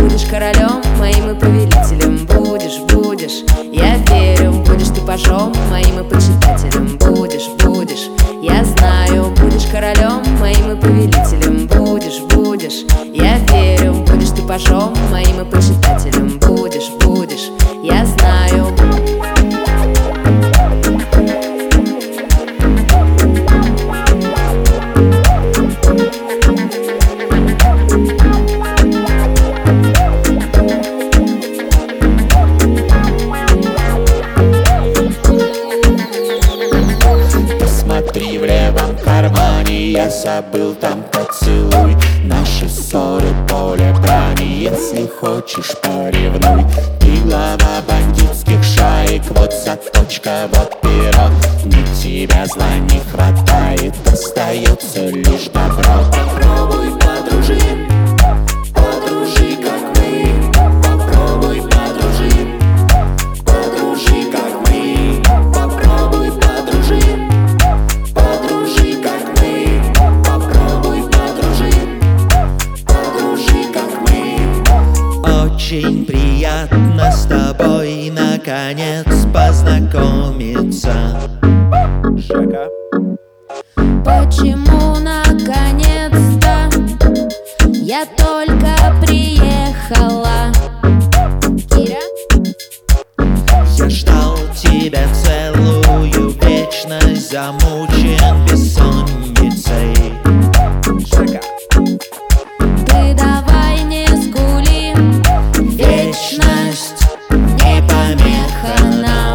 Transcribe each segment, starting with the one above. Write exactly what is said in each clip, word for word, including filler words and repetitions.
будешь королем моим и повелителем. Будешь, будешь, я верю. Будешь ты пажом моим и почитателем. Будешь, будешь, я знаю. Будешь королем моим и повелителем. Будешь, будешь, я верю. Будешь ты пажом моим и почитателем. Будешь, будешь, я знаю. Посмотри в левом кармане, я забыл там поцелуй. Наши ссоры поле брани, если хочешь поревнуй. Ты глава бандитских шаек, вот заточка, вот перо. Мне тебя зла не хватает, остается лишь добро. Попробуй подружи, подружи как мы. Попробуй подружи, подружи как мы. Попробуй подружи, подружи как мы. Попробуй подружи, подружи как мы. Очень приятно с тобой наконец познакомиться. Жека. Почему наконец-то я только приехала? Кира? Я ждал тебя целую вечность, замучен бессонницей. Жека. Ты давай не скули, Вечность не помеха нам.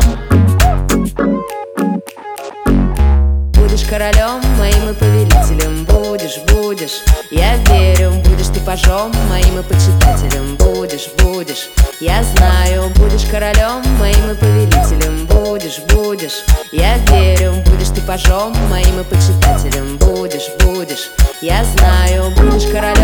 будешь королем моим и повелителем. Будешь, будешь, я верю. Будешь ты пажом моим и почитателем. Будешь, будешь, я знаю. Будешь королем моим и повелителем. Будешь, будешь, я верю. Будешь ты пажом моим и почитателем. Будешь, будешь, я знаю. Будешь королем